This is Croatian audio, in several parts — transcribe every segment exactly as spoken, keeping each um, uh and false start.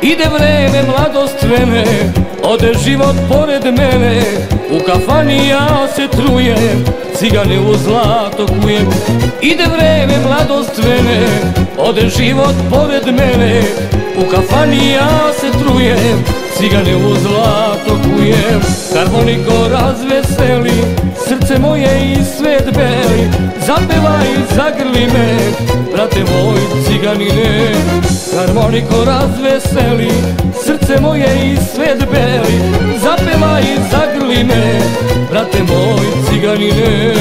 Ide vreme, mladost vene, ode život pored mene. U kafani ja se trujem, cigane u zlato kujem. Ide vreme, mladost vene, ode život pored mene. U kafani ja se trujem, cigane u zlato kujem. Harmoniko razveseli, srce moje i svet beli. Zapevaj, zagrli me, brate moj ciganine. Harmoniko razveseli, srce moje i svet beli. Zapevaj, zagrli me, brate moj ciganine.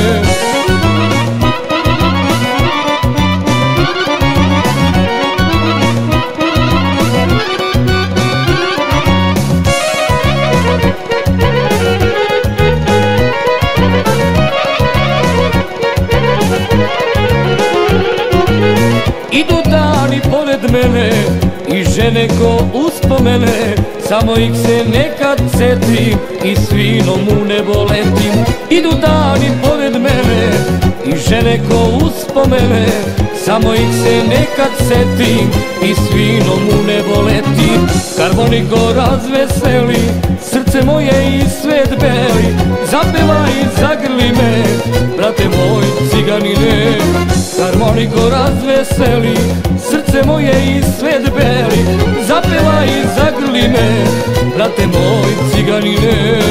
Idu dani pored mene i žene ko uspomene. Samo ih se nekad setim i svinom u nebo letim. Idu dani pored mene i žene ko uspomene. Samo ih se nekad setim i svinom u nebo letim. Harmoniko razveseli, srce moje i svet beli. Zapevaj, zagrli me, brate moj ciganine. Harmoniko razveseli, srce moje i svet beli. Zapevaj, zagrli me, brate moj ciganine.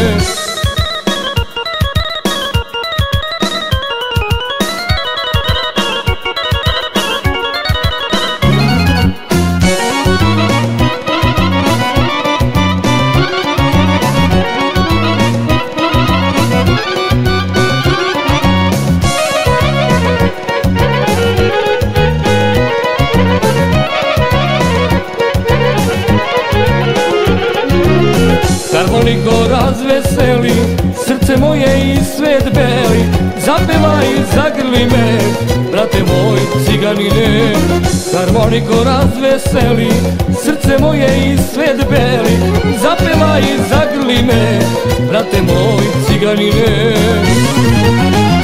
Harmoniko razveseli, srce moje i svet beli. Zapevaj, zagrli me, brate moj ciganine. Harmoniko razveseli, srce moje i svet beli. Zapevaj, zagrli me, brate moj ciganine.